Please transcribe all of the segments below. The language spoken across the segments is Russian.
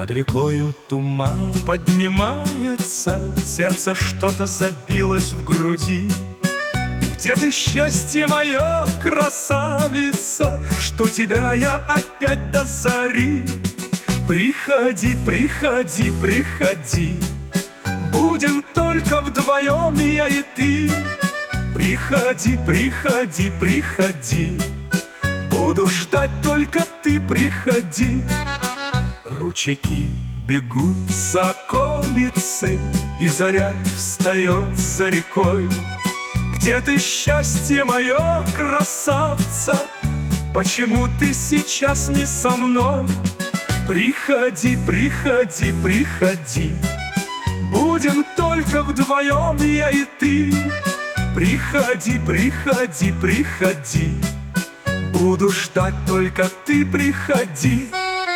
Над рекою туман поднимается, сердце что-то забилось в груди. Где ты, счастье мое, красавица, что тебя я опять до зари? Приходи, приходи, приходи, будем только вдвоем, я и ты. Приходи, приходи, приходи, буду ждать только ты, приходи. Ручейки бегут за околицы, и заря встает за рекой. Где ты, счастье мое, красавца, почему ты сейчас не со мной? Приходи, приходи, приходи, будем только вдвоем, я и ты. Приходи, приходи, приходи, буду ждать только ты, приходи.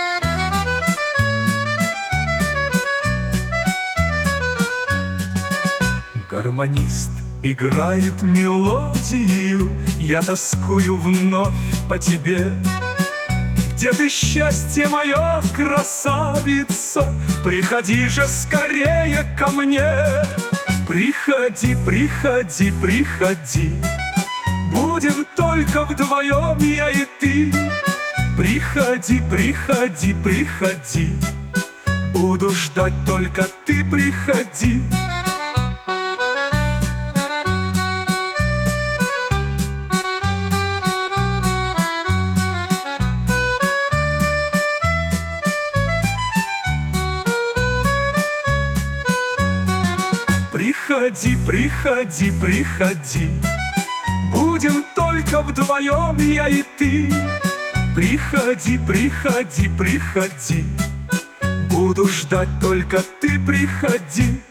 Гармонист играет мелодию, я тоскую вновь по тебе. Где ты, счастье мое, красавица, приходи же скорее ко мне. Приходи, приходи, приходи, будем только вдвоем, я и ты. Приходи, приходи, приходи, буду ждать только ты, приходи. Приходи, приходи, приходи, будем только вдвоем, я и ты. Приходи, приходи, приходи, буду ждать только ты, приходи.